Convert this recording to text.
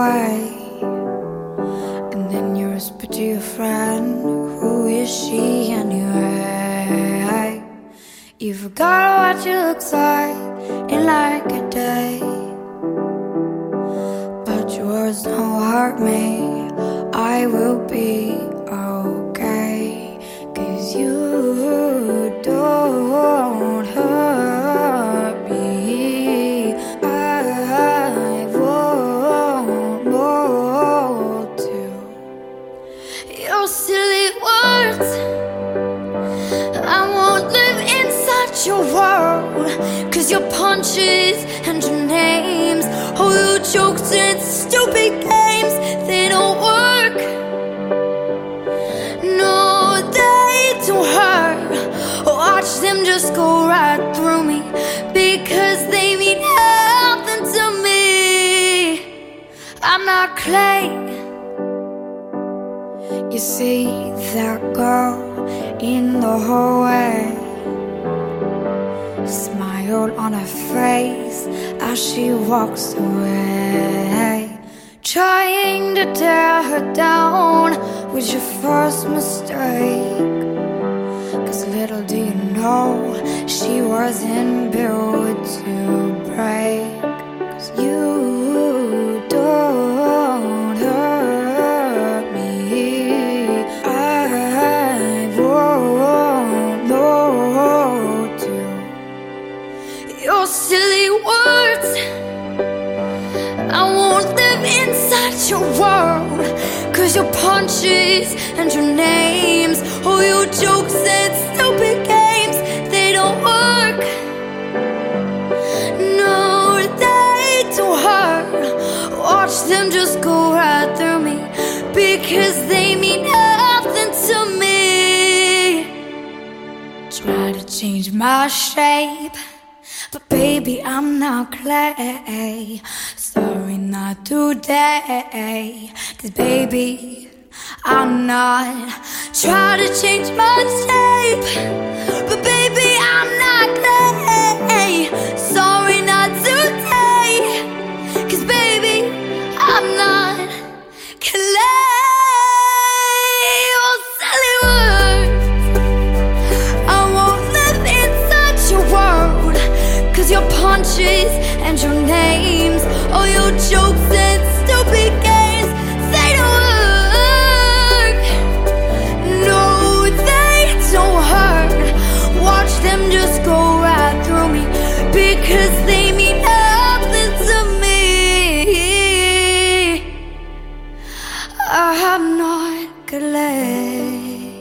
away, and then you whisper to your friend, who is she anyway? You forgot what she looks like in like a day, but your words don't hurt me. I will be okay, 'cause you don't hurt me. I won't want to. Your silly words, I won't live inside your world, 'cause your punches and your names, all your jokes and stupid games, they don't work. No, they don't hurt. Watch them just go right through me, because they mean nothing to me. I'm not clay. You see that girl in the hallway, smile on her face as she walks away, trying to tear her down with your first mistake. 'Cause little do you know, she wasn't built to break. 'Cause you don't hurt me. I won't know to. Your silly words, I won't live inside your world, 'cause your punches and your names, all your jokes and stupid games, they don't work. No, they don't hurt. Watch them just go right through me, because they mean nothing to me. Try to change my shape, but baby, I'm not clay. Sorry, not today. 'Cause baby, I'm not. Try to change my shape, but baby, I'm not clay. Sorry, not today. 'Cause baby, I'm not clay. Oh, silly words, I won't live inside your world, 'cause your punches and your names, all your jokes and stupid games, they don't work. No, they don't hurt. Watch them just go right through me, because they mean nothing to me. I'm not clay.